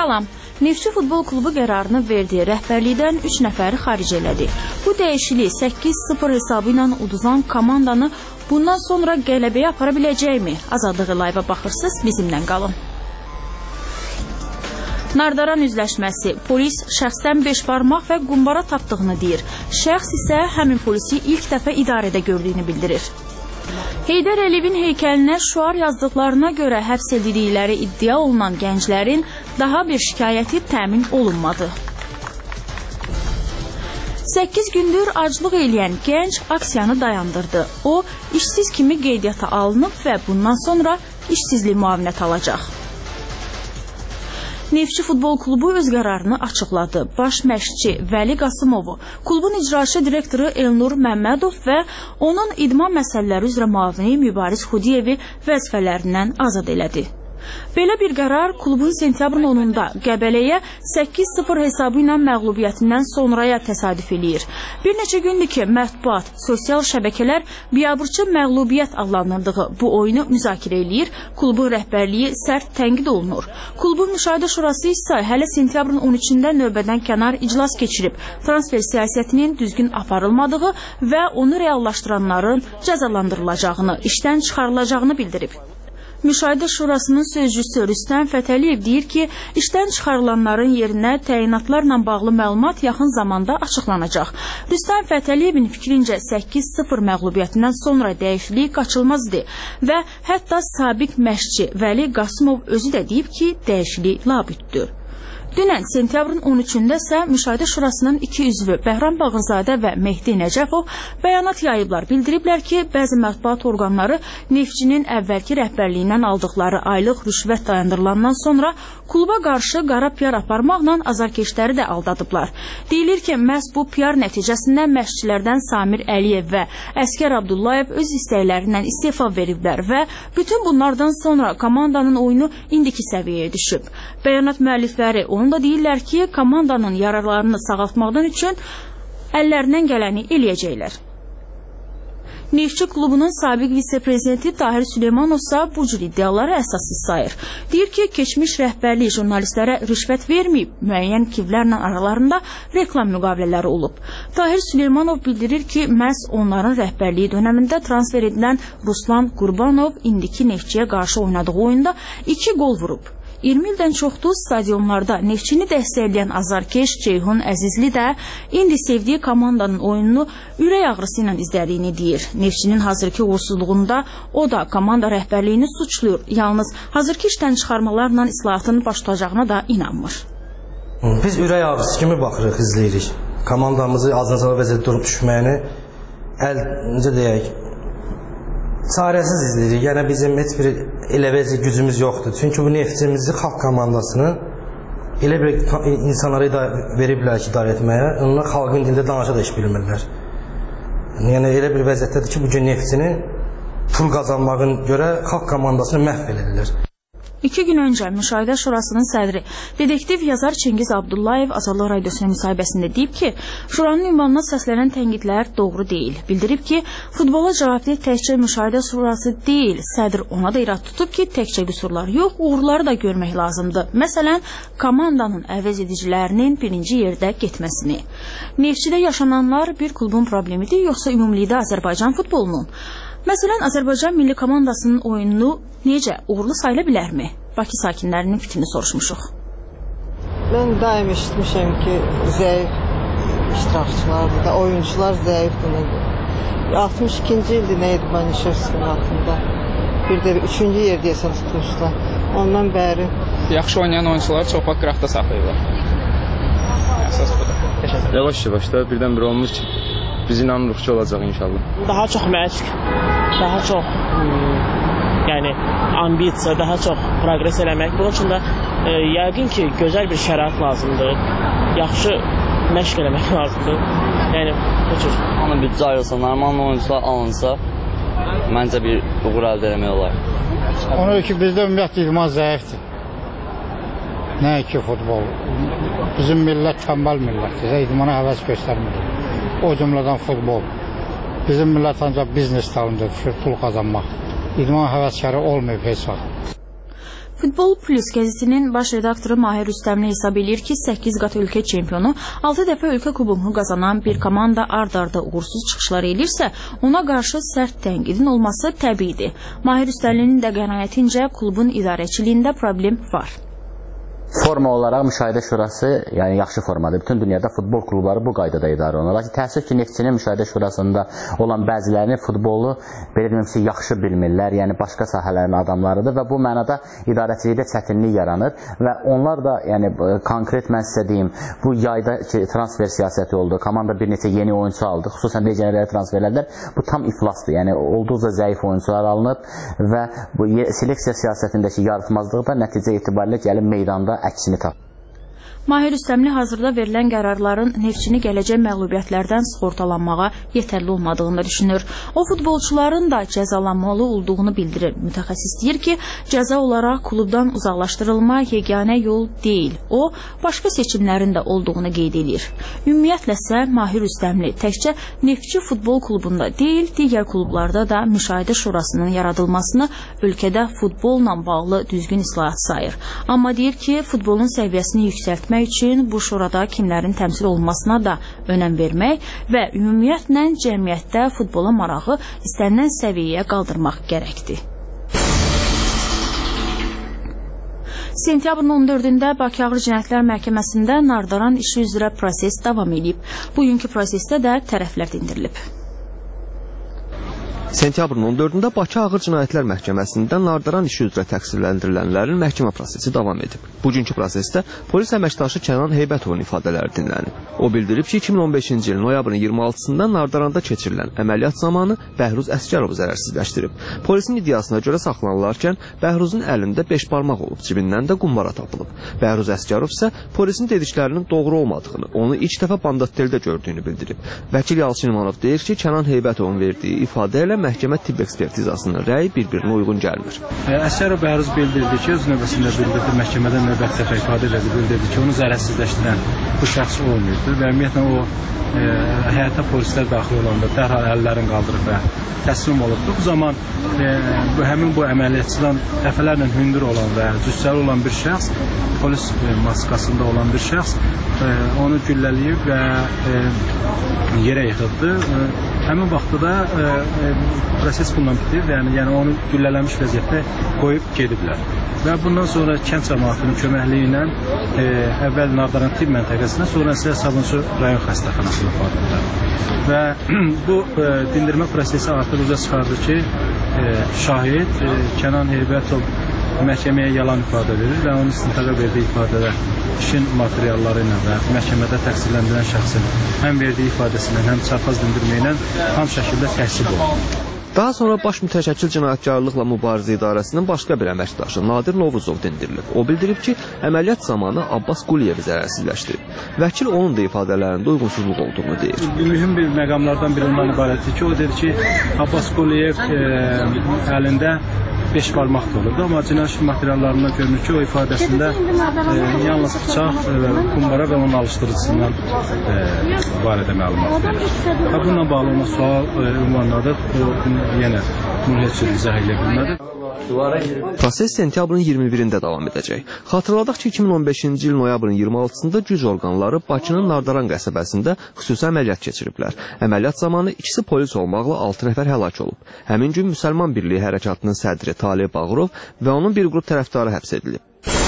Salam. Neftçi Futbol Klubu qərarını verdiyi rəhbərlikdən 3 nəfəri xaric elədi. Bu dəyişiklik 8-0 hesabı ilə uduzan komandanı bundan sonra qələbəyə apara biləcəkmi? Azadlığı live-a baxırsınız, bizimlə qalın. Nardaran üzləşməsi. Polis şəxsdən 5 barmaq və qumbara tapdığını deyir. Şəxs isə həmin polisi ilk dəfə idarədə gördüyünü bildirir. Heydər Əliyevin heykəlinə şüar yazdıqlarına görə həbs edildikləri iddia olunan gənclərin daha bir şikayəti təmin olunmadı. 8 gündür aclıq eləyən gənc aksiyanı dayandırdı. O, işsiz kimi qeydiyyata alınıb və bundan sonra işsizlik müavinəti alacaq. Neftçi Futbol Klubu öz qərarını açıqladı. Baş məşqçi Vəli Qasımovu, klubun icraçı direktoru Elnur Məmmədov və onun idman məsələləri üzrə müavini Mübariz Xudiyevi vəzifələrindən azad elədi. Belə bir qərar klubun sentyabrın 10-da Qəbələyə 8-0 hesabı ilə məğlubiyyətindən sonraya təsadüf eləyir. Bir neçə gündür ki, mətbuat, sosial şəbəkələr biabırçı məğlubiyyət adlandırdığı bu oyunu müzakirə eləyir, klubun rəhbərliyi sərt tənqid olunur. Klubun müşahidə şurası isə hələ sentyabrın 13-də növbədən kənar iclas keçirib, transfer siyasətinin düzgün aparılmadığı və onu reallaşdıranların cəzalandırılacağını, işdən çıxarılacağını bildirib. Müşahidə Şurasının sözcüsü Rüstəm Fətəliyev deyir ki, işdən çıxarılanların yerinə təyinatlarla bağlı məlumat yaxın zamanda açıqlanacaq. Rüstəm Fətəliyevin fikrincə 8-0 məğlubiyyətindən sonra dəyişiklik qaçılmazdır və hətta sabiq məşqçi Vəli Qasımov özü də deyib ki, dəyişiklik labüddür. Dünən sentyabrın 13-də isə Müşahidə Şurasının 2 üzvü Bəhram Bağırzadə və Mehdi Nəcəfov bəyanat yayıblar. Bildiriblər ki, bəzi mətbuat orqanları Neftçinin əvvəlki rəhbərliyindən aldıqları aylıq rüşvət dayandırılandan sonra kluba qarşı qara PR aparmaqla azarkeşləri də aldadıblar. Deyilir ki, məhz bu PR nəticəsində məşqçilərdən Samir Əliyev və Əskər Abdullayev öz istəklərindən istefa veriblər və bütün bunlardan sonra komandanın oyunu indiki səviyyəyə düşüb. Bəyanat müəllifləri onu da deyirlər ki, komandanın yararlarını sağaltmaqdan üçün əllərindən gələni eləyəcəklər. Neftçi klubunun sabiq vitse-prezidenti Tahir Süleymanov isə bu cür iddiaları əsassız sayır. Deyir ki, keçmiş rəhbərlik jurnalistlərə rüşvət verməyib, müəyyən kivlərlə aralarında reklam müqavilələri olub. Tahir Süleymanov bildirir ki, məhz onların rəhbərliyi dönəmində transfer edilən Ruslan Qurbanov indiki Neftçiyə qarşı oynadığı oyunda 2 gol vurub. 20 ildən çoxdur stadionlarda Neftçini dəstəkləyən azarkeş Ceyhun Əzizli də indi sevdiyi komandanın oyununu ürək ağrısı ilə izlədiyini deyir. Neftçinin hazırki uğursuzluğunda o da komanda rəhbərliyini suçluyur. Yalnız hazırki işdən çıxarmalarla islahatın baş tutacağına da inanmır. Biz ürək ağrısı kimi baxırıq, izləyirik. Komandamızı azad vəziyyətdə durub düşməyini necə deyək, çarəsiz izləyirik. Yəni bizim heç bir elə vəzi gücümüz yoxdur. Çünki bu Neftçimizi xalq komandasını elə bir insanlara veriblər ki, idarə etməyə. Onlar xalqın dilində danışa da iş bilmirlər. Yəni elə bir vəziyyətdədir ki, bugün Neftçinin pul qazanmağın görə xalq komandasını məhv edirlər. 2 gün öncə Müşahidə Şurasının sədri, dedektiv yazar Çingiz Abdullayev Azadlıq Radiosuna müsahibəsində deyib ki, Şuranın ünvanına səslənən tənqidlər doğru deyil. Bildirib ki, futbola cavabdeh təkcə Müşahidə Şurası deyil, sədr ona da irad tutub ki, təkcə qüsurlar yox, uğurları da görmək lazımdır. Məsələn, komandanın əvəz edicilərinin birinci yerdə getməsini. Neftçidə yaşananlar bir klubun problemidir, yoxsa ümumilikdə Azərbaycan futbolunun? Məsələn, Azərbaycan milli komandasının oyununu necə uğurlu sayıla bilərmi? Bakı sakinlərinin fikrini soruşmuşuq. Mən daim eşitmişəm ki, zəif iştirakçılardır da, oyuncular zəifdir. 62-ci ildir nə idi Banişevskinin altında. Bir də 3-cü yer deyəsən tutmuşlar. Ondan bəri. Yaxşı oynayan oyuncuları çox vaxt qıraqda saxlayırlar. Əsas budur. Yavaş-yavaş da birdən-bir olmuş ki, biz inanırıq ki, olacaq inşallah. Daha çox məşq, daha çox yəni ambisiya, daha çox proqres eləmək. Bunun üçün də yəqin ki, gözəl bir şərait lazımdır. Yaxşı məşq eləmək lazımdır. Yəni bu cür. Amma büdcə ayrılsa, normal oyuncular alınsa, məncə bir uğur əldə eləmək olar. Ona ki, bizdə ümumiyyətlə idman zəifdir. Nə ki, futbol. Bizim millət tənbəl millətdir. İdmana həvəs göstərmir. O cümlədən futbol. Bizim millət ancaq biznes dalınca pul qazanmaq. İdman həvəskarı olmayıb heç vaxt. Futbol Plus qəzetinin baş redaktoru Mahir Rüstəmli hesab edir ki, 8 qat ölkə çempionu 6 dəfə ölkə kubokunu qazanan bir komanda ard-arda uğursuz çıxışlar edirsə, ona qarşı sərt tənqidin olması təbiidir. Mahir Rüstəmlinin də qənaətincə klubun idarəçiliyində problem var. Forma olaraq Müşahidə Şurası yəni yaxşı formadır. Bütün dünyada futbol klubları bu qaydada idarə olunur. Lakin təəssüf ki, Neftçinin Müşahidə Şurasında olan bəzilərini futbolu belə deyim ki, yaxşı bilmirlər, yəni başqa sahələrin adamlarıdır və bu mənada idarəçilikdə çətinlik yaranır və onlar da yəni konkret mən sizə deyim, bu yayda transfer siyasəti oldu. Komanda bir neçə yeni oyunçu aldı, xüsusən legionerlərə transferlərlər. Bu tam iflasdır. Yəni olduqca zəif oyunçular alınıb və bu seleksiya siyasətindəki yaratmazlıqda nəticə etibarilə gəlib meydanda əksini tapır. Mahir Rüstəmli hazırda verilən qərarların Neftçini gələcək məğlubiyyətlərdən sığortalanmağa yetərli olmadığını düşünür. O, futbolçuların da cəzalanmalı olduğunu bildirir. Mütəxəssis deyir ki, cəza olaraq klubdan uzaqlaşdırılma yeganə yol deyil. O, başqa seçimlərin də olduğunu qeyd edir. Ümumiyyətlə isə Mahir Rüstəmli təkcə Neftçi futbol klubunda deyil, digər klublarda da Müşahidə Şurasının yaradılmasını ölkədə futbolla bağlı düzgün islahat sayır. Amma deyir ki, futbolun səviyyəsini yüksəltmək üçün bu şurada kimlərin təmsil olunmasına da önəm vermək və ümumiyyətlə cəmiyyətdə futbola marağı istənilən səviyyəyə qaldırmaq gərəkdir. Sentyabrın 14-də Bakı Ağır Cinayətlər Məhkəməsində nardaran işi üzrə proses davam edib. Bugünkü prosesdə də tərəflər dindirilib. Sentyabrın 14-də Bakı Ağır Cinayətlər Məhkəməsində nardaran işi üzrə təqsirləndirilənlərin məhkəmə prosesi davam edib. Bugünkü prosesdə polis əməkdaşı Kənan Heybətovun ifadələri dinlənib. O bildirib ki, 2015-ci ilin noyabrın 26-sında nardaranda keçirilən əməliyyat zamanı Bəhruz Əsgərovu zərərsizləşdirib. Polisin iddiasına görə saxlanılarkən Bəhruzun əlində 5 barmaq olub, cibindən də qumbara tapılıb. Bəhruz Əsgərov isə polisin dediklərinin doğru olmadığını, onu ilk dəfə Bandatteldə gördüyünü bildirib. Vəkil Yalçın İmanov deyir ki, Kənan Heybətovun verdiyi ifadə ilə məhkəmə tibb ekspertizasının rəyi bir-birinə uyğun gəlmir. Əsgərov Bəhruz bildirdi ki, öz növbəsində bildirdi, məhkəmədə növbəti dəfə ifadə edildi, bildirdi ki, onu zərərsizləşdirən bu şəxs olmayıbdır və ümumiyyətlə o həyata polislər daxil olanda dərhal əllərini qaldırıb və təslim olubdur. Bu zaman həmin bu əməliyyatçıdan dəfələrlə hündür olan və cüssəli olan bir şəxs, polis maskasında olan bir şəxs onu güllələyib və yerə yıxıldı. Həmin vaxtda da proses bundan bitir, yəni onu güllələmiş vəziyyətdə qoyub gediblər. Və bundan sonra kənd cəmaatının köməkliyi ilə əvvəl Nardaran tibb məntəqəsinə, sonra isə Sabunçu rayon xəstəxanasına apardılar. Və bu dindirmə prosesi artıq üzə çıxardı ki, şahid Kənan Heybətov məhkəməyə yalan ifadə verir və onun istintaqa verdiyi ifadədə işin materialları ilə və məhkəmədə təqsirləndirilən şəxsin həm verdiyi ifadəsilə, həm çarpaz dindirməklə tam şəkildə təqsib olunur. Daha sonra Baş Mütəşəkkil Cinayətkarlıqla Mübarizə İdarəsinin başqa bir əməkdaşı Nadir Novruzov dindirilib. O bildirib ki, əməliyyat zamanı Abbas Quliyevi zərərsizləşdirib. Vəkil onun da ifadələrində uyğunsuzluq olduğunu deyir. Mühüm bir məqamlardan biri ondan ibarətdir ki, o dedi ki, Abbas Quliyev əlində 5 barmaq da olurdu, amma cinayət işi materiallarından görünür ki, o ifadəsində yalnız bıçaq, kumbara və onun alışdırıcısından barədə məlumat verir. Bununla bağlı ona sual ünvanladır, o yenə bunu heç cür izah edə bilmədi. Proses sentyabrın 21-də davam edəcək. Xatırladaq ki, 2015-ci il noyabrın 26-sında güc orqanları Bakının Nardaran qəsəbəsində xüsusi əməliyyat keçiriblər. Əməliyyat zamanı ikisi polis olmaqla 6 nəfər həlak olub. Həmin gün Müsəlman Birliyi Hərəkatının sədri Talib Bağırov və onun bir qrup tərəfdarı həbs edilib.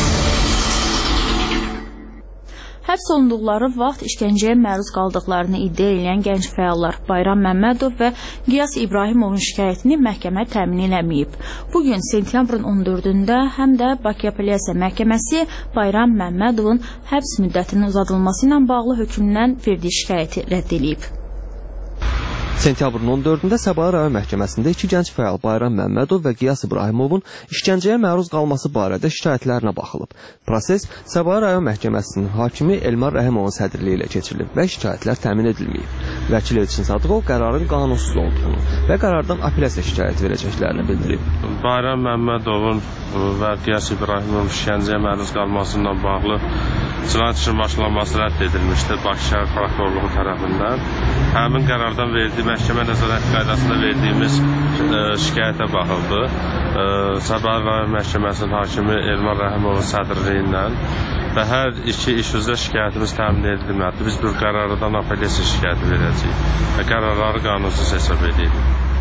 Həbs olunduqları vaxt işgəncəyə məruz qaldıqlarını iddia edən gənc fəallar Bayram Məmmədov və Qiyas İbrahimovun şikayətini məhkəmə təmin eləməyib. Bugün sentyabrın 14-də həm də Bakı Apellyasiya Məhkəməsi Bayram Məmmədovun həbs müddətinin uzadılması ilə bağlı hökmündən verdiyi şikayəti rədd edib. Sentyabrın 14-də Səbail rayon məhkəməsində iki gənc fəal Bayram Məmmədov və Qiyas İbrahimovun işgəncəyə məruz qalması barədə şikayətlərinə baxılıb. Proses Səbail rayon məhkəməsinin hakimi Elmar Rəhimovun sədrliyi ilə keçirilib və şikayətlər təmin edilməyib. Vəkil Elçin Sadıqov qərarın qanunsuz olduğunu və qərardan apellyasiya şikayət verəcəklərini bildirib. Bayram Məmmədovun və Qiyas İbrahimovun işgəncəyə məruz qalmasından bağlı cinayət işinin başlanması rədd edilmişdir Bakı şəhər prokurorluğu tərəfindən. Həmin qərardan verdiyi məhkəmə nəzarət qaydasında verdiyimiz şikayətə baxıldı. Səbəh rayon məhkəməsinin hakimi Elmar Rəhimovun sədrliyi və hər iki iş üzrə şikayətimiz təmin edilməlidir. Biz bu qərardan apellyasiya şikayəti verəcəyik və qərarları qanunsuz hesab edirik.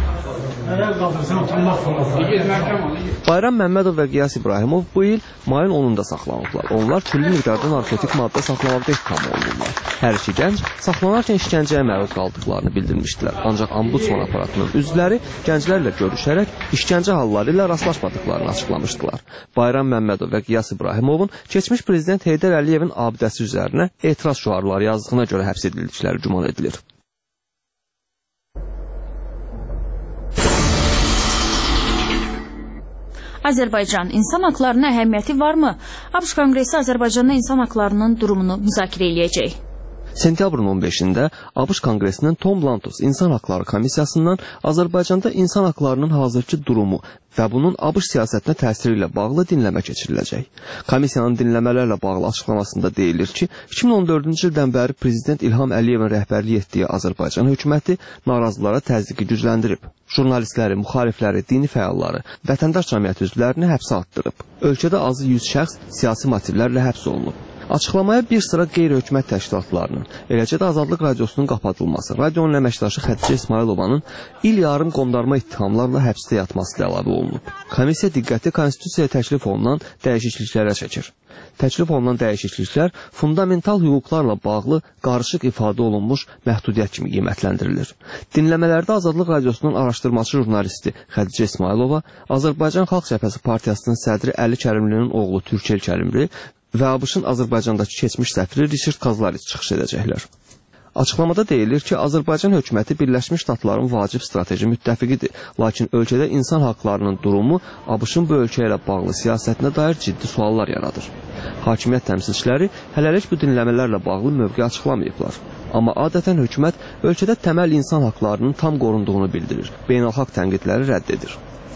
Bayram Məmmədov və Qiyas İbrahimov bu il mayın 10-da saxlanıblar. Onlar külli miqdarda narkotik maddə saxlamaqda ittiham olunurlar. Hər iki gənc saxlanarkən işgəncəyə məruz qaldıqlarını bildirmişdilər. Ancaq ombudsman aparatının üzvləri gənclərlə görüşərək işgəncə halları ilə rastlaşmadıqlarını açıqlamışdılar. Bayram Məmmədov və Qiyas İbrahimovun keçmiş prezident Heydər Əliyevin abidəsi üzərinə etiraz şüarları yazdığına görə həbs edildikləri güman edilir. Azərbaycan insan haqlarına əhəmiyyəti varmı? ABŞ Konqresi Azərbaycanda insan haqlarının durumunu müzakirə eləyəcək. Sentyabrın 15-də ABŞ Konqresinin Tom Lantos İnsan Haqları Komissiyasından Azərbaycanda insan haqlarının hazırki durumu və bunun ABŞ siyasətinə təsiri ilə bağlı dinləmə keçiriləcək. Komissiyanın dinləmələrlə bağlı açıqlamasında deyilir ki, 2014-cü ildən bəri Prezident İlham Əliyevin rəhbərlik etdiyi Azərbaycan hökuməti narazılara təzyiqi gücləndirib. Jurnalistləri, müxalifləri, dini fəalları, vətəndaş cəmiyyəti üzvlərini həbsə atdırıb. Ölkədə azı 100 şəxs siyasi motivlərlə həbs olunub. Açıqlamaya bir sıra qeyri-hökumət təşkilatlarının, eləcə də Azadlıq Radiosunun qapadılması, radionun əməkdaşı Xədicə İsmailovanın il yarım qondarma ittihamlarla həbsdə yatması da əlavə olunub. Komissiya diqqəti konstitusiyaya təklif olunan dəyişikliklərə çəkir. Təklif olunan dəyişikliklər fundamental hüquqlarla bağlı qarışıq ifadə olunmuş məhdudiyyət kimi qiymətləndirilir. Dinləmələrdə Azadlıq Radiosunun araşdırmacı jurnalisti Xədicə İsmailova, Azərbaycan Xalq Cəbhəsi Partiyasının sədri Əli Kərimlinin oğlu Türkel Kərimli və ABŞ-ın Azərbaycandakı keçmiş səfiri Richard Kazlariç çıxış edəcəklər. Açıqlamada deyilir ki, Azərbaycan hökuməti Birləşmiş Ştatların vacib strateji müttəfiqidir, lakin ölkədə insan haqlarının durumu ABŞ-ın bu ölkə ilə bağlı siyasətinə dair ciddi suallar yaradır. Hakimiyyət təmsilçiləri hələlik bu dinləmələrlə bağlı mövqe açıqlamayıblar. Amma adətən hökumət ölkədə təməl insan haqlarının tam qorunduğunu bildirir, beynəlxalq tənqidləri rədd edir.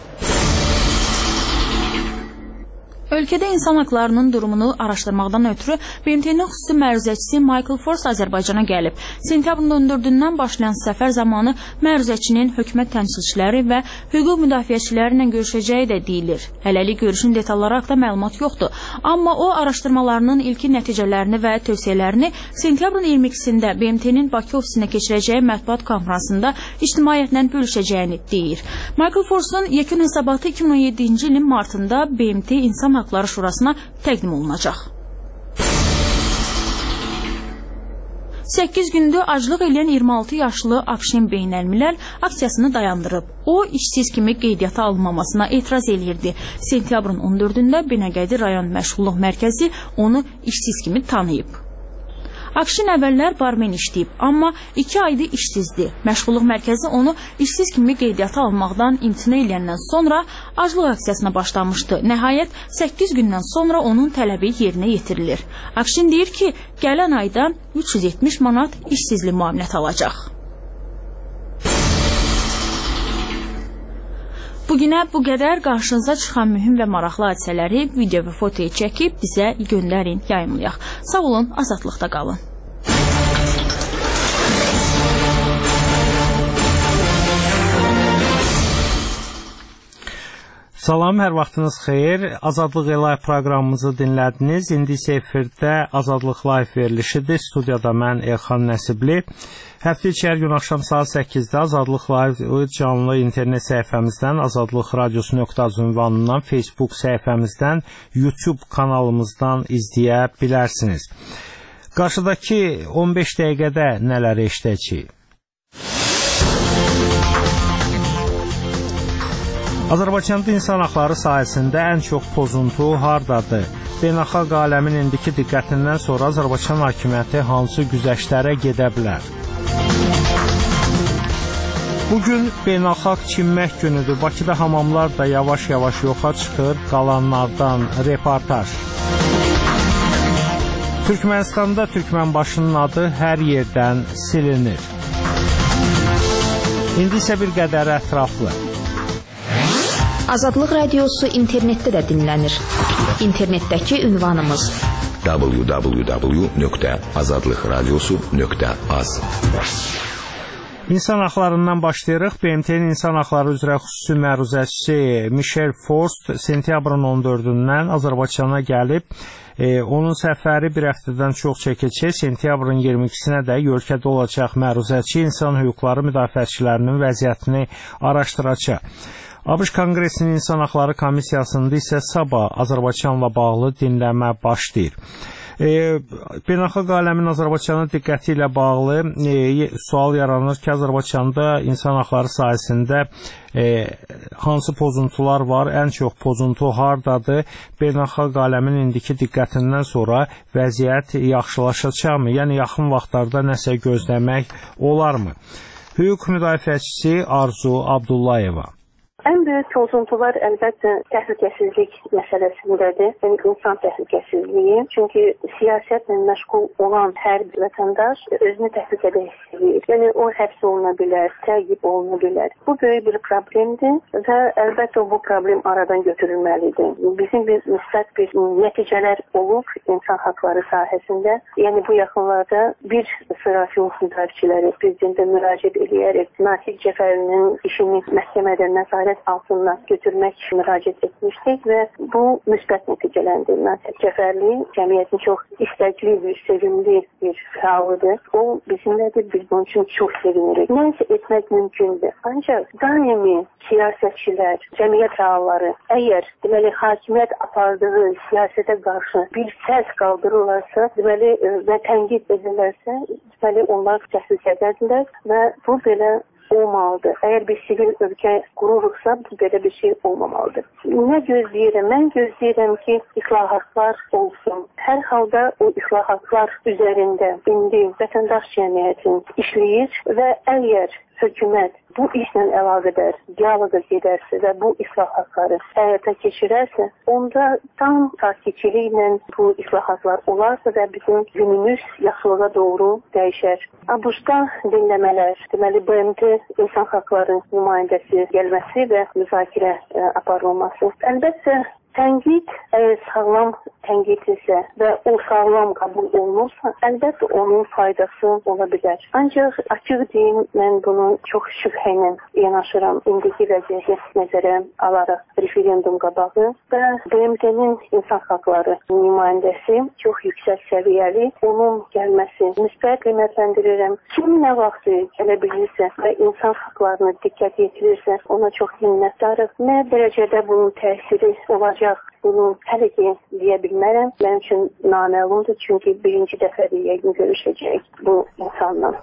Ölkədə insan haqlarının durumunu araşdırmaqdan ötürü BMT-nin xüsusi məruzəçisi Michael Force Azərbaycana gəlib. Sentyabrın 14-dən başlayan səfər zamanı məruzəçinin hökumət təmsilçiləri və hüquq müdafiəçiləri ilə görüşəcəyi də deyilir. Hələlik görüşün detalları haqqında məlumat yoxdur. Amma o, araşdırmalarının ilkin nəticələrini və tövsiyələrini sentyabrın 22-sində BMT-nin Bakı ofisində keçirəcəyi mətbuat konfransında ictimaiyyətlə bölüşəcəyini deyir. Michael Force'un yekun hesabatı 2017-ci ilin martında BMT İnsan Haqları Şurasına təqdim olunacaq. 8 gündür aclıq eləyən 26 yaşlı Akşin Beynəlmiləl aksiyasını dayandırıb. O, işsiz kimi qeydiyyata alınmamasına etiraz eləyirdi. Sentyabrın 14-də Binəqədi rayon məşğulluq mərkəzi onu işsiz kimi tanıyıb. Akşin əvvəllər barmen işləyib, amma 2 aydır işsizdir. Məşğulluq mərkəzi onu işsiz kimi qeydiyyata almaqdan imtina eləyəndən sonra aclıq aksiyasına başlamışdı. Nəhayət 8 gündən sonra onun tələbi yerinə yetirilir. Akşin deyir ki, gələn ayda 370 manat işsizlik müavinəti alacaq. Bugünə bu qədər. Qarşınıza çıxan mühüm və maraqlı hadisələri video və fotoya çəkib bizə göndərin, yayımlayaq. Sağ olun, azadlıqda qalın. Salam, hər vaxtınız xeyir. Azadlıq Live proqramımızı dinlədiniz. İndi isə efirdə Azadlıq Live verilişidir. Studiyada mən Elxan Nəsibli. Həftə içi hər gün axşam saat 8-də Azadlıq Live canlı internet səhifəmizdən, azadlıqradiosu.az ünvanından, Facebook səhifəmizdən, YouTube kanalımızdan izləyə bilərsiniz. Qarşıdakı 15 dəqiqədə nələr eşidəcəyik? Azərbaycanda insan haqları sahəsində ən çox pozuntu hardadır? Beynəlxalq aləmin indiki diqqətindən sonra Azərbaycan hakimiyyəti hansı güzəştlərə gedə bilər? Bugün beynəlxalq çimmək günüdür. Bakıda hamamlar da yavaş-yavaş yoxa çıxır. Qalanlardan reportaj. Türkmənistanda Türkmənbaşının adı hər yerdən silinir. İndi isə bir qədər ətraflı. Azadlıq Radiosu internetdə də dinlənir. İnternetdəki ünvanımız www.azadlıqradiosu.az İnsan haqlarından başlayırıq. BMT-nin insan haqları üzrə xüsusi məruzəçisi Michelle Forst sentyabrın 14-dən Azərbaycana gəlib. Onun səfəri bir həftədən çox çəkəcək. Sentyabrın 22-sinə də ölkədə olacaq məruzəçi insan hüquqları müdafiəçilərinin vəziyyətini araşdıracaq. ABŞ Konqresinin İnsan Haqları Komissiyasında isə sabah Azərbaycanla bağlı dinləmə başlayır. Beynəlxalq aləmin Azərbaycana diqqəti ilə bağlı sual yaranır ki, Azərbaycanda insan haqları sahəsində hansı pozuntular var, ən çox pozuntu hardadır, beynəlxalq aləmin indiki diqqətindən sonra vəziyyət yaxşılaşacaqmı, yəni yaxın vaxtlarda nəsə gözləmək olarmı? Hüquq müdafiəçisi Arzu Abdullayeva. Ən böyük pozuntular əlbəttə təhlükəsizlik məsələsindədir. Yəni insan təhlükəsizliyi. Çünki siyasətlə məşğul olan hər bir vətəndaş özünü təhlükədə hiss edir. Yəni o həbs oluna bilər, təqib oluna bilər. Bu böyük bir problemdir və əlbəttə bu problem aradan götürülməlidir. Bizim bir müsbət bir nəticələr olub insan haqları sahəsində. Yəni bu yaxınlarda bir sıra hüquq müdafiəçiləri prezidentə müraciət edərək Natiq Cəfərinin işini məhkəmədə nəzarət altına götürmək müraciət etmişdik və bu müsbət nəticələndi. Natiq Cəfərli cəmiyyətin çox istəkli bir, sevimli bir fəalıdır. O bizimlədir, biz bunun üçün çox sevinirik. Nəsə etmək mümkündür. Ancaq daimi siyasətçilər, cəmiyyət fəalları əgər deməli hakimiyyət apardığı siyasətə qarşı bir səs qaldırırlarsa, deməli və tənqid edirlərsə, deməli onlar təhlükədədirlər və bu belə olmalıdır. Əgər bir sivil ölkə qururuqsa, bu belə bir şey olmamalıdır. Nə gözləyirəm? Mən gözləyirəm ki, islahatlar olsun. Hər halda o islahatlar üzərində indi vətəndaş cəmiyyətin işləyir və əgər hökumət bu işlə əlaqədar dialoqa gedərsə və bu islahatları həyata keçirərsə, onda tam sakitçiliklə bu islahatlar olarsa və bizim günümüz yaxşılığa doğru dəyişər. ABŞ-da dinləmələr, deməli BMT insan haqları nümayəndəsi gəlməsi və müzakirə aparılması. Əlbəttə tənqid əgər sağlam tənqidlisə və o sağlam qəbul olunursa, əlbəttə onun faydası ola bilər. Ancaq açıq deyim, mən bunu çox şübhə ilə yanaşıram. İndiki vəziyyəti nəzərə alaraq referendum qabağı və BMT-nin insan haqları nümayəndəsi çox yüksək səviyyəli, onun gəlməsi müsbət qiymətləndirirəm. Kim nə vaxtı gələ bilirsə və insan haqlarını diqqət yetirirsə, ona çox minnətdarıq. Nə dərəcədə bunun təsiri olacaq? Bunu hələ ki deyə bilmərəm. Mənim üçün naməlumdur, çünki birinci dəfədir yəqin görüşəcək bu insanla.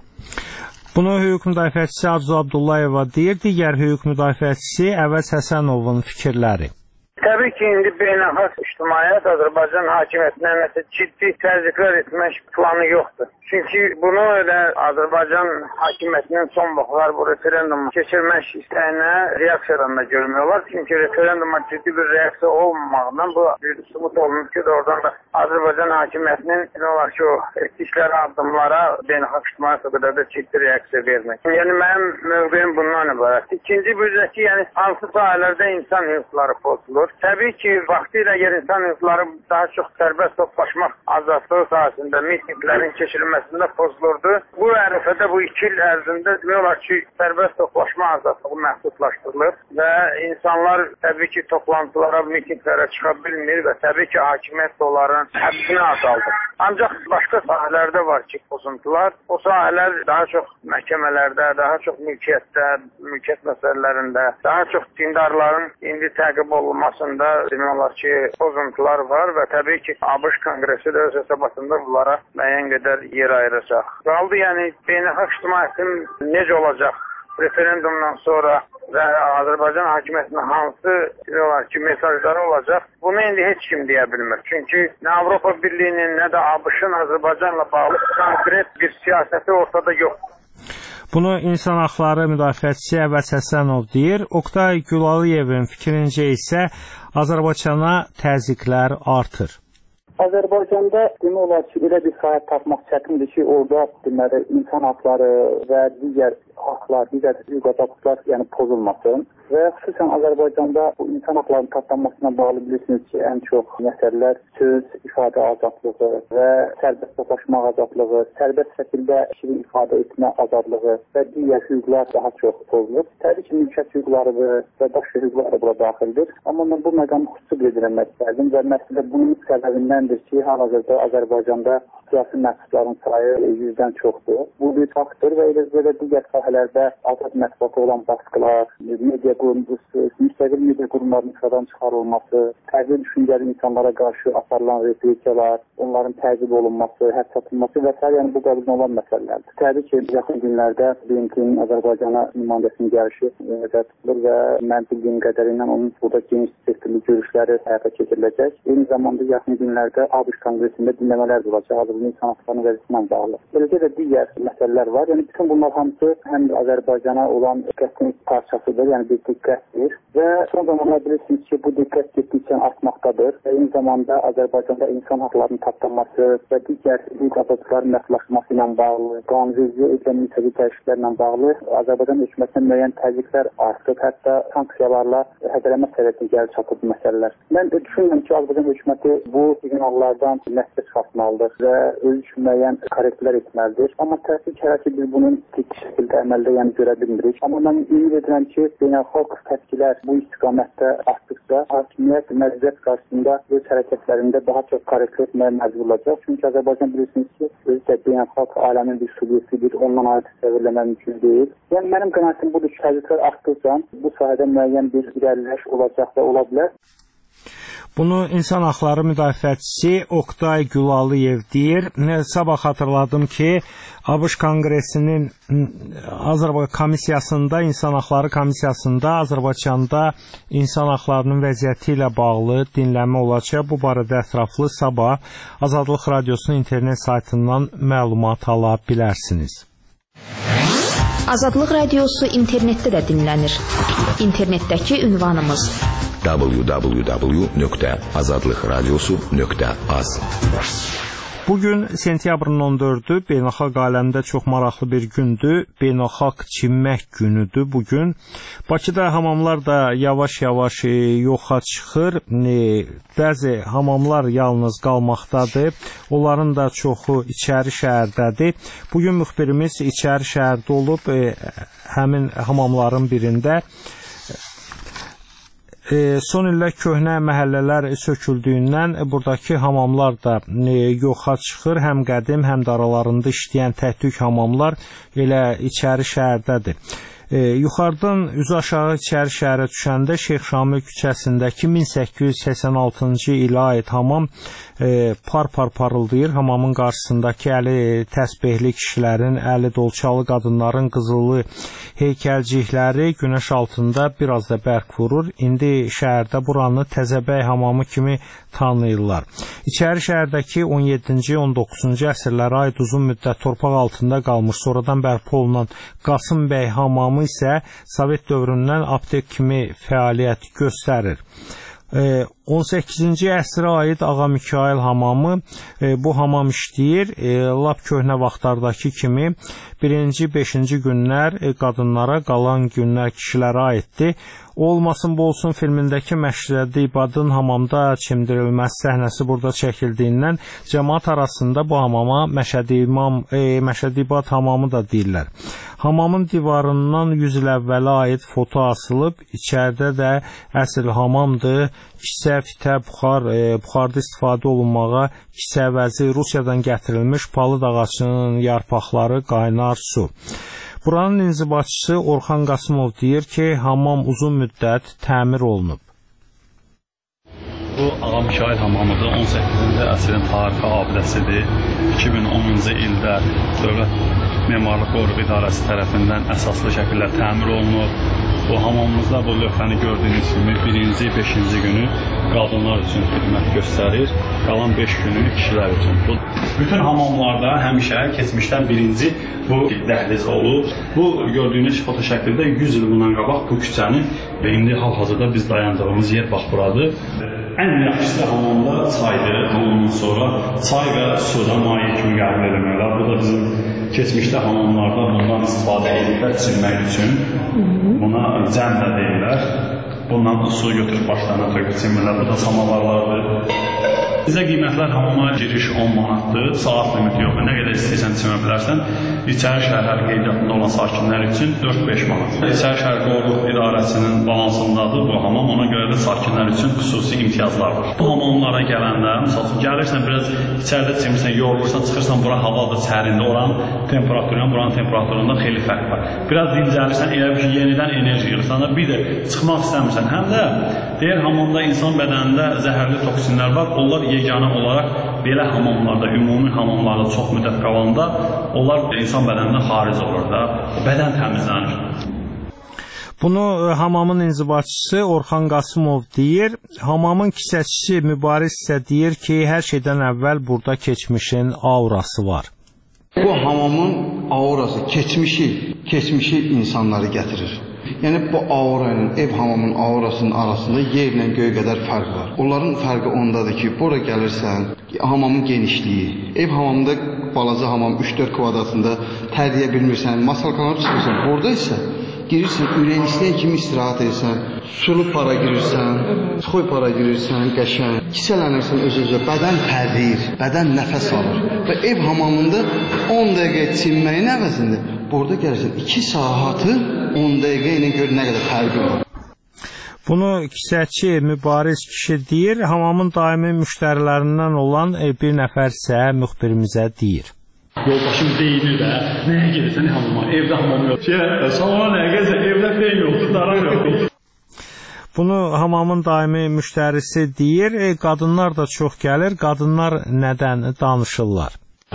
Bunu hüquq müdafiəçisi Arzu Abdullayeva deyir. Digər hüquq müdafiəçisi Əvəz Həsənovun fikirləri. Təbii ki, indi beynəlxalq ictimaiyyət Azərbaycan hakimiyyətinə nəsə ciddi təzyiqlər etmək planı yoxdur. Çünki bunu elə Azərbaycan hakimiyyətinin son vaxtlar bu referendumu keçirmək istəyinə reaksiyadan da görmək olar. Çünki referenduma ciddi bir reaksiya olmamaqdan bu bir sübut olunur ki, oradan da Azərbaycan hakimiyyətinin nə olar ki, o etdikləri addımlara beynəlxalq ictimaiyyət qədər də ciddi reaksiya vermək. Yəni mənim mövqeyim bundan ibarət. İkinci büzəki, yəni hansı sahələrdə insan hüquqları pozulur. Təbii ki, vaxtilə əgər insan hüquqları daha çox sərbəst toplaşmaq azadlığı sahəsində mitinglərin keçirilməsində pozulurdu. Bu ərəfədə bu 2 il ərzində demək olar ki, sərbəst toplaşma azadlığı məhdudlaşdırılır və insanlar təbii ki, toplantılara, mitinglərə çıxa bilmir və təbii ki, hakimiyyət onların həbsini azaldır. Ancaq başqa sahələrdə var ki, pozuntular. O sahələr daha çox məhkəmələrdə, daha çox mülkiyyətdə, mülkiyyət məsələlərində, daha çox dindarların indi təqib olunmasında demək olar ki, pozuntular var və təbii ki, ABŞ Konqresi də öz hesabatında bunlara müəyyən qədər yer ayıracaq. Qaldı, yəni beynəlxalq ictimaiyyətin necə olacaq referendumdan sonra və Azərbaycan hakimiyyətinin hansı mesajları olacaq, bunu indi heç kim deyə bilmir. Çünki nə Avropa Birliyinin, nə də ABŞ-ın Azərbaycanla bağlı konkret bir siyasəti ortada yoxdur. Bunu insan haqları müdafiəçisi Əvəz Həsənov deyir. Oktay Gülalıyevin fikrincə isə Azərbaycana təzyiqlər artır. Azərbaycanda demək olar ki, elə bir sahət tapmaq çətindir ki, orada deməli insan haqları və digər haqlar, digər hüquq-hüquqlar yəni pozulmasın və xüsusən Azərbaycanda bu insan haqlarının tapdanmasına bağlı bilirsiniz ki, ən çox məsələlər söz, ifadə azadlığı və sərbəst toxlaşmaq azadlığı, sərbəst şəkildə şirin ifadə etmə azadlığı və digər hüquqlar daha çox pozulur. Təbii ki, mülkiyyət hüquqları və başqa hüquqlar da bura daxildir. Amma mən bu məqamı xüsusi bildirmək istərdim və məsələ bunun səbəbindəndir ki, hal-hazırda Azərbaycanda siyasi məhbusların sayı 100-dən çoxdur. Bu bir faktdır və elə digər sahələrdə azad mətbuata olan baskılar, media qurumcusu, müstəqil media qurumlarının işğaldan çıxarılması, fərqli düşüncəli insanlara qarşı aparılan repressiyalar, onların təqib olunması, həbs atılması və s. yəni bu qəbul olan məsələlərdir. Təbii ki, yaxın günlərdə BMT-nin Azərbaycana nümayəndəsinin gəlişi nəzərdə tutulur və mən bildiyim qədərilə onun burada geniş spektrli görüşləri həyata keçiriləcək. Eyni zamanda yaxın günlərdə ABŞ Konqresində dinləmələr olacaq, hazırlığı insan haqlarının vəziyyətinə bağlı. Eləcə də digər məsələlər var. Yəni bütün bunlar hamısı həm də Azərbaycana olan diqqətin parçasıdır, yəni bir diqqətdir və son zamanlarda bilirsiniz ki, bu diqqət getdikcə artmaqdadır. Eyni zamanda Azərbaycanda insan haqlarının tapdanması və digər hüquq-hüquqların məhdudlaşması ilə bağlı, qanunvericiyə edilən mütəbii dəyişikliklərlə bağlı Azərbaycan hökumətinə müəyyən təzyiqlər artıb, hətta sanksiyalarla hədələmə səviyyəsinə gəlib çatıb məsələlər. Mən düşünürəm ki, Azərbaycan hökuməti bu siqnallardan nəticə çıxartmalıdır və öz üçün müəyyən korrektlər etməlidir. Amma təəssüf ki, hər ki biz bunun ciddi şəkildə əməldə yəni görə bilmirik. Amma mən ümid edirəm ki, beynəlxalq təşkilat bu istiqamətdə artdıqca hakimiyyət məcburiyyət qarşısında öz hərəkətlərində daha çox korrektlər etməyə məcbur olacaq. Çünki Azərbaycan bilirsiniz ki, özü də beynəlxalq aləmin bir subyektidir, ondan ayrı təsəvvürləmək mümkün deyil. Yəni mənim qənaətim budur ki, təzyiqlər artdıqca bu sahədə müəyyən bir irəliləyiş olacaq və ola bilər. Bunu insan haqları müdafiəçisi Oqtay Gülalıyev deyir. Sabah xatırladım ki, ABŞ Konqresinin Azərbaycan komissiyasında, insan haqları komissiyasında Azərbaycanda insan haqlarının vəziyyəti ilə bağlı dinləmə olacaq. Bu barədə ətraflı sabah Azadlıq Radiosunun internet saytından məlumat ala bilərsiniz. Azadlıq Radiosu internetdə də dinlənir. İnternetdəki ünvanımız www.azadlıqradiosu.az. Bugün sentyabrın 14-ü beynəlxalq aləmdə çox maraqlı bir gündür. Beynəlxalq çimmək günüdür bugün. Bakıda hamamlar da yavaş-yavaş yoxa çıxır. Bəzi hamamlar yalnız qalmaqdadır. Onların da çoxu içəri şəhərdədir. Bugün müxbirimiz içəri şəhərdə olub, həmin hamamların birində. Son illər köhnə məhəllələr söküldüyündən buradakı hamamlar da yoxa çıxır. Həm qədim, həm də aralarında işləyən tək-tük hamamlar elə içəri şəhərdədir. Yuxarıdan üzü aşağı içəri şəhərə düşəndə Şeyx Şamil küçəsindəki 1886-cı ilə aid hamam par-par parıldayır. Hamamın qarşısındakı əli təsbehli kişilərin, əli dolçalı qadınların qızılı heykəlcikləri günəş altında biraz da bərk vurur. İndi şəhərdə buranı Təzəbəy hamamı kimi tanıyırlar. İçəri şəhərdəki 17-ci, 19-cu əsrlərə aid uzun müddət torpaq altında qalmış, sonradan bərpa olunan Qasımbəy hamamı isə Sovet dövründən aptek kimi fəaliyyət göstərir. 18-ci əsrə aid Ağa Mikail hamamı, bu hamam işləyir. Lap köhnə vaxtlardakı kimi 1-ci, 5-ci günlər qadınlara, qalan günlər kişilərə aiddir. Olmasın bu olsun filmindəki Məşədi İbadın hamamda çimdirilməsi səhnəsi burada çəkildiyindən cəmaat arasında bu hamama Məşədi İbad hamamı da deyirlər. Hamamın divarından 100 il əvvələ aid foto asılıb, içəridə də əsl hamamdır. Kisə, fitə, buxarda istifadə olunmağa kisə əvəzi Rusiyadan gətirilmiş palıd ağacının yarpaqları, qaynar su. Buranın inzibatçısı Orxan Qasımov deyir ki, hamam uzun müddət təmir olunub. Bu Ağa Mikail hamamıdır. 18-ci əsrin tarixi abidəsidir. 2010-cu ildə Dövlət Memarlıq Qoruğu İdarəsi tərəfindən əsaslı şəkildə təmir olunub. Bu hamamımızda bu lövhəni gördüyünüz kimi 1-ci, 5-ci günü qadınlar üçün xidmət göstərir, qalan 5 günü kişilər üçün. Bütün hamamlarda həmişə keçmişdən birinci bu dəhliz olub. Bu gördüyünüz foto şəklində 100 il bundan qabaq bu küçəni və indi hal-hazırda biz dayandığımız yer bax buradır. Ən yaxşısı hamamda çaydır. Hamamdan sonra çay və suda maye kimi qəbul edilmək olar. Bu da bizim keçmişdə hamamlarda bundan istifadə ediblər çimmək üçün. Buna cəm də deyirlər. Bundan su götürüb başlarına töküb çimirlər. Bu da samavarlardır. Bizə qiymətlər hamama giriş 10 manatdır, saat limiti yoxdur. Nə qədər istəyirsən çimə bilərsən. İçəri şəhər qeydiyyatında olan sakinlər üçün 4-5 manat. İçəri şəhər Qoruq İdarəsinin balansındadır bu hamam. Ona görə də sakinlər üçün xüsusi imtiyazlar var. Bu hamamlara gələndə, məsələn, gəlirsən biraz içəridə çimirsən, yorulursan, çıxırsan, bura havadır sərində, oranın temperaturindən buranın temperaturunda xeyli fərq var. Biraz dincəlirsən, elə bir ki, yenidən enerji yığırsan da, bir də çıxmaq istəmirsən. Həm də deyir, hamamda insan bədənində zəhərli toksinlər var. Onlar yeganə olaraq belə hamamlarda, ümumi hamamlarda çox müddət qalanda onlar insan bədənindən xaric olur da, bədən təmizlənir. Bunu hamamın inzibatçısı Orxan Qasımov deyir. Hamamın kisəçisi Mübariz isə deyir ki, hər şeydən əvvəl burada keçmişin aurası var. Bu hamamın aurası, keçmişi insanları gətirir. Yəni bu auranın, ev hamamın aurasının arasında yerlə göy qədər fərq var. Onların fərqi ondadır ki, bura gəlirsən, hamamın genişliyi, ev hamamında balaca hamam 3-4 kvadratında tərliyə bilmirsən, masalkalar çıxırsan, burada isə girirsən, ürəyin istəyən kimi istirahət edirsən, sulu para girirsən, xoy para girirsən, qəşəng, kisələnirsən öz-özə, bədən tərliyir, bədən nəfəs alır. Və ev hamamında 10 dəqiqə çinməyin əvəzində burada gəlirsən 2 saatı 10 dəqiqə ilə gör nə qədər fərqi var. Bunu kisəçi Mübariz kişi deyir, hamamın daimi müştərilərindən olan bir nəfər isə müxbirimizə deyir. Yoldaşım deyinir də, nəyə gedirsən hamama, evdə hamam yox. Salona nəyə gəlirsən, evdə feym yoxdur, daran yoxdur. Bunu hamamın daimi müştərisi deyir, qadınlar da çox gəlir, qadınlar nədən danışırlar?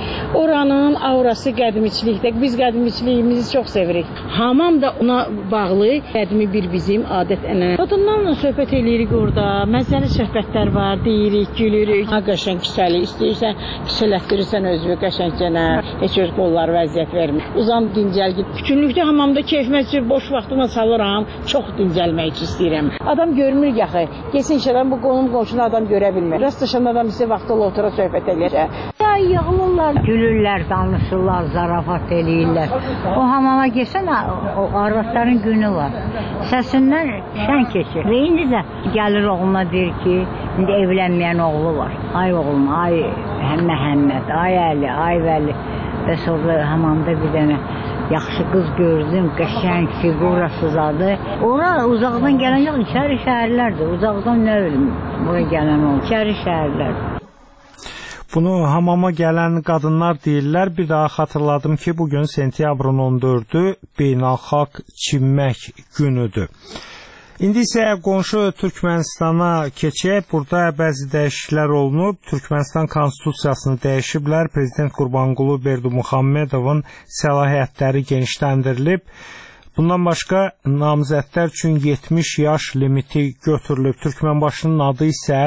Oranın aurası qədimiçilikdə, biz qədimiçiliyimizi çox sevirik. Hamam da ona bağlı, qədimi bir bizim adət-ənənə. Qadınlarla söhbət eləyirik orada, məzəli söhbətlər var, deyirik, gülürük. Qəşəng kisəli istəyirsən, kisələtdirirsən özünü qəşəngcənə, heç öz qolları vəziyyət vermir. Uzan dincəl git. Bütünlükdə hamamda keyfmək üçün boş vaxtıma salıram, çox dincəlmək istəyirəm. Adam görmür yaxı, geçsin işədən bu qonşunu adam görə bilmir. Rastlaşan adam isə vaxtı otura söhbət eləyir. Yığılırlar, gülürlər, danışırlar, zarafat eləyirlər. O hamama geçən, o arvadların günü var. Səsindən şən keçir. Və indi də gəlir oğluna deyir ki, indi evlənməyən oğlu var. Ay oğlum, ay Məhəmməd, ay Əli, ay Vəli. Və sonra hamamda bir dənə yaxşı qız gördüm, qəşəng, figurasızadı. Ora uzaqdan gələn yox, içəri şəhərlərdir. Uzaqdan nə ölüm, bura gələn oldu. İçəri şəhərlərdir. Bunu hamama gələn qadınlar deyirlər. Bir daha xatırladım ki, bugün sentyabrın 14-ü beynəlxalq çimmək günüdür. İndi isə qonşu Türkmənistana keçək. Burada bəzi dəyişikliklər olunub. Türkmənistan konstitusiyasını dəyişiblər. Prezident Qurbanqulu Berdimuhamedovun səlahiyyətləri genişləndirilib. Bundan başqa namizədlər üçün 70 yaş limiti götürülüb. Türkmənbaşının adı isə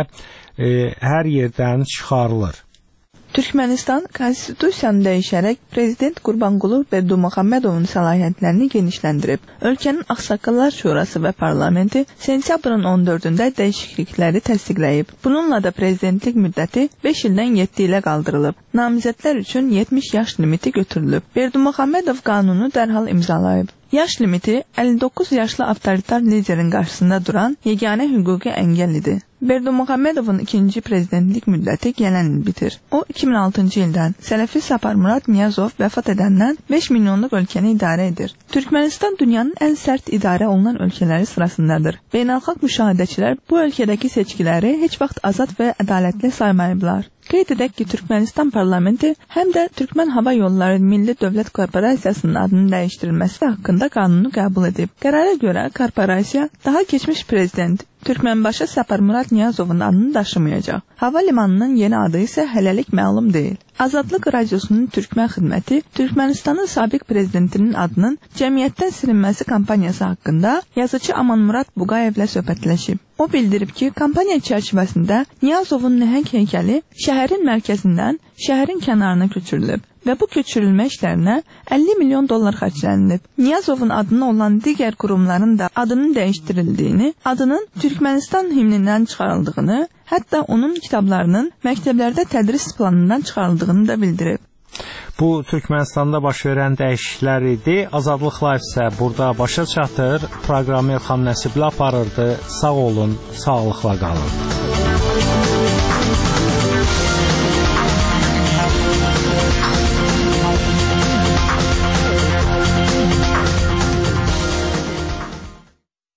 hər yerdən çıxarılır. Türkmenistan konstitusiyanı dəyişərək Prezident Qurbanqulu Berdimuhamedovun səlahiyyətlərini genişləndirib. Ölkənin Ağsaqqallar Şurası və Parlamenti sentyabrın 14-də dəyişiklikləri təsdiqləyib. Bununla da prezidentlik müddəti 5 ildən 7 ilə qaldırılıb. Namizədlər üçün 70 yaş limiti götürülüb. Berdimuhamedov qanunu dərhal imzalayıb. Yaş limiti 59 yaşlı avtoritar liderin qarşısında duran yeganə hüquqi əngəl idi. Berdimuhamedovun ikinci prezidentlik müddəti gələn il bitir. O 2006-cı ildən Sələfi Saparmurat Niyazov vəfat edəndən 5 milyonluq ölkəni idarə edir. Türkmənistan dünyanın ən sərt idarə olunan ölkələri sırasındadır. Beynəlxalq müşahidəçilər bu ölkədəki seçkiləri heç vaxt azad və ədalətli saymayıblar. Qeyd edək ki, Türkmənistan parlamenti həm də Türkmən Hava Yolları Milli Dövlət Korporasiyasının adının dəyişdirilməsi haqqında qanunu qəbul edib. Qərara görə korporasiya daha keçmiş prezident Türkmənbaşı Saparmurat Niyazovun adını daşımayacaq. Hava limanının yeni adı isə hələlik məlum deyil. Azadlıq Radiosunun Türkmən xidməti Türkmənistanın sabiq prezidentinin adının cəmiyyətdən silinməsi kampaniyası haqqında yazıcı Amanmurad Buqayevlə söhbətləşib. O bildirib ki, kampaniya çərçivəsində Niyazovun nəhəng heykəli şəhərin mərkəzindən şəhərin kənarına köçürülüb və bu köçürülmə işlərinə 50 milyon dollar xərclənilib. Niyazovun adına olan digər qurumların da adının dəyişdirildiyini, adının Türkmənistan himnindən çıxarıldığını, hətta onun kitablarının məktəblərdə tədris planından çıxarıldığını da bildirib. Bu Türkmənistanda baş verən dəyişikliklər idi. Azadlıq Live isə burada başa çatır. Proqramı Elxan Nəsibli aparırdı. Sağ olun, sağlıqla qalın.